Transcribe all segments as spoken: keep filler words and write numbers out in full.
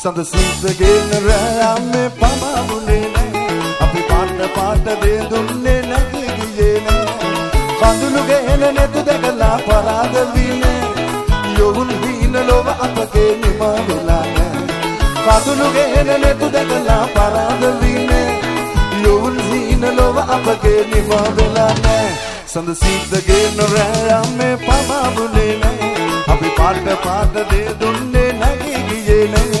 සඳ සීතගෙන රැයම්මේ පමවුනේ නෑ අපි පාට පාට දේ දුන්නේ නැගී ගියේ නෑ කඳුළු ගෙන නෙතු දැකලා පරාද වීනේ යොවුන් හීන ලොව අපගේ නිම වෙලා නෑ කඳුළු ගෙන නෙතු දැකලා පරාද වීනේ යොවුන් හීන ලොව අපගේ නිම වෙලා නෑ සඳ සීතගෙන රැයම්මේ පමවුනේ නෑ අපි පාට පාට දේ දුන්නේ නැගී ගියේ නෑ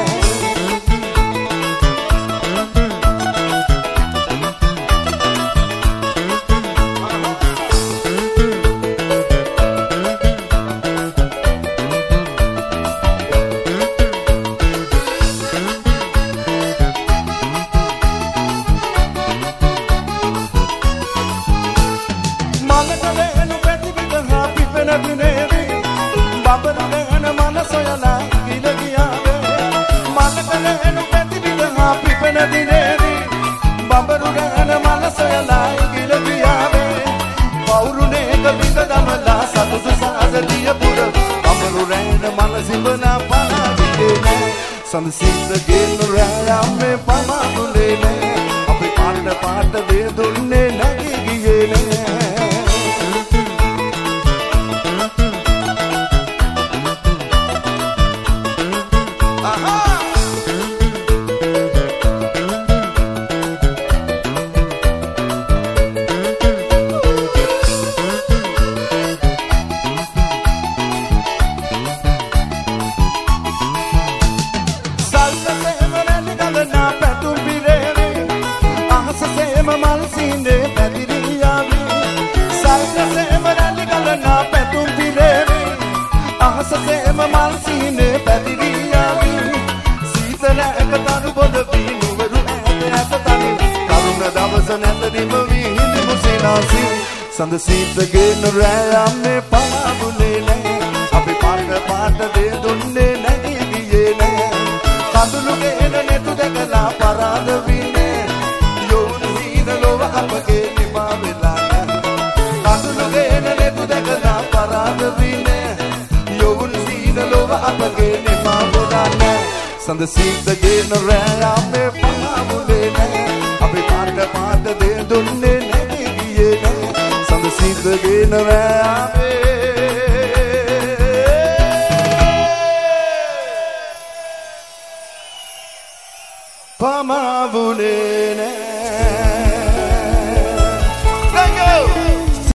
සඳ සීතගෙන රැයම්මේ පමවුනේ නෑ අපි පාට පාට දේ දුන්නේ නැගී ගියේ නෑ සඳ සීතගෙන රැයම්මේ පමවුනේ නෑ අපි පාට පාට දේ දුන්නේ නැගී ගියේ නෑ කඳුළු ගෙන නෙතු දැකලා පරාද වීනේ යොවුන් හීන ලොව අපගේ නිම වෙලා නෑ කඳුළු ගෙන නෙතු දැකලා පරාද වීනේ යොවුන් හීන ලොව අපගේ නිම වෙලා නෑ සඳ සීතගෙන රැයම්මේ පමවුනේ නෑ අපි පාට පාට දේ දුන්නේ නැගී ගියේ නෑ සීතගෙන රැයම්මේ පමවුනේ නෑ